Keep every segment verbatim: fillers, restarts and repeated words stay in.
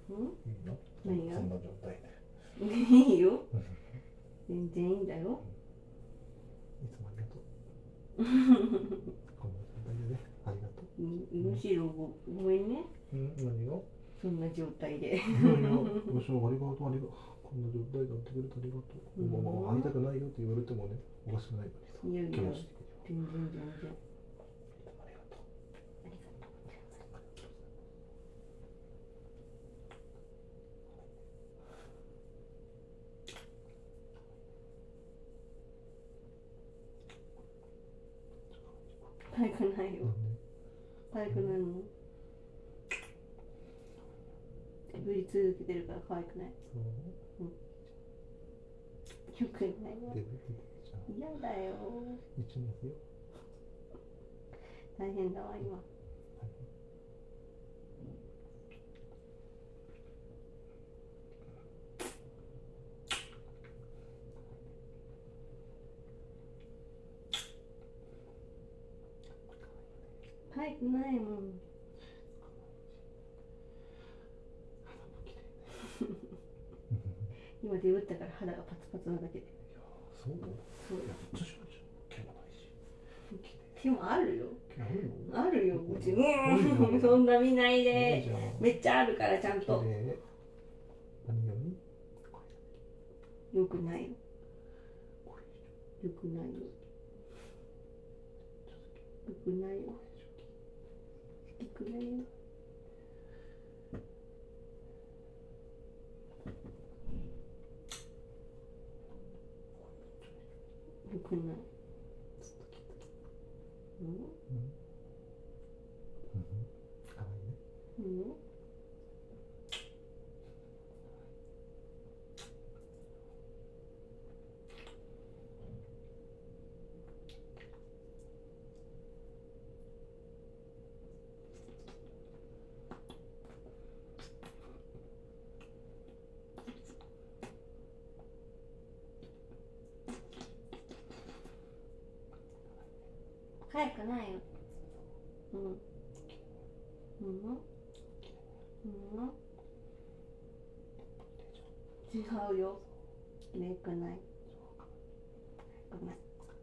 いいの？ 何が？ そんな状態で。 いいよ。全然いいんだよ。 いつもありがとう。こんな状態でね、ありがとう。 むしろ ご, ごめんね。 うん、何が？ そんな状態で。 いやいや、むしろありがとう、ありがとう。こんな状態でやってくれてありがとう。もう、まあ、会いたくないよって言われてもね、おかしくないのにさ。 いやいや、 気持ち的には。 全然全然。 ありがとう。 ありがとうございます。可愛くないよ。可愛くないの？振り続けてるから可愛くない。うん。よくないよ。嫌だよ。 一緒にすよ。 大変だわ今。可愛くないもん。今デブったから肌がパツパツなだけで。 いや、そう？ そういや、めっちゃ白いじゃん。毛もないし。 毛もあるよ。 毛あるの？ あるよ。うちうんそんな見ないで。めっちゃあるからちゃんと。 何より？ よくないよ。よくないよ。よくないよ。よくないよ。よくない。うん？うん？ かわいいね。 うん？可愛くないよ。うん。うん。うん。違うよ。可愛くない。ごめん。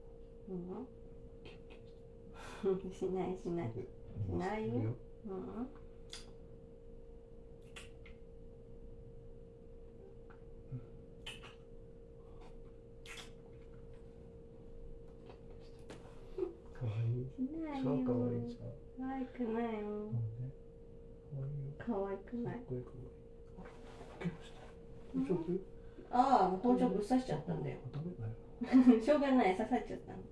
うん。しないしない。しないよ。うん。 かわいい。 しないよ。 超かわいいじゃん。 可愛くないよ。 なんで？ 可愛くない。 すっごいかわいい。あら、怪我した。大丈夫？ ああ、包丁ぶっ刺しちゃったんだよ。 ダメだよ。 しょうがない、刺さっちゃったの。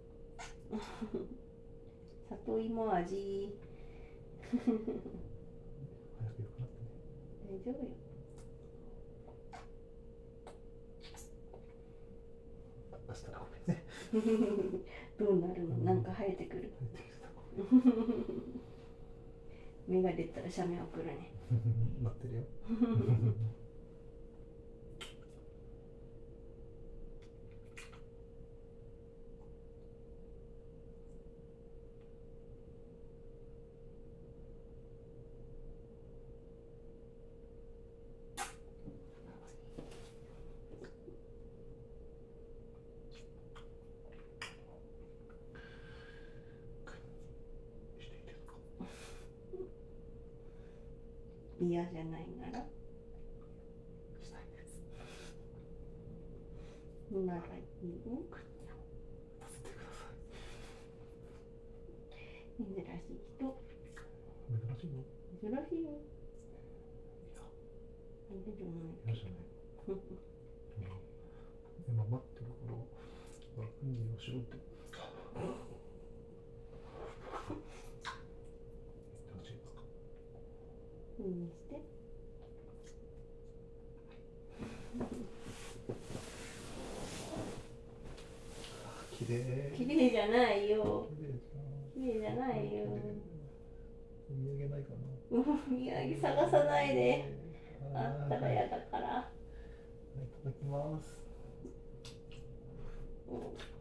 里芋味。 早く良くなってね。 大丈夫よ。 明日らごめんね。 どうなるの？なんか生えてくる。芽が出たら写メ送るね。 待ってるよ。 嫌じゃないなら。 したいです。 ならいいよ。 させてください。 珍しい人。 珍しいの？ 珍しいよ。 いや、 嫌じゃない。 嫌じゃない。今待ってるから、楽にをしろって。よろしいですか？ いいにして。 綺麗。 綺麗じゃないよ。 綺麗じゃん。 綺麗じゃないよ。 お土産ないかな。 お土産探さないで。あったらやだから。 いただきます。 うん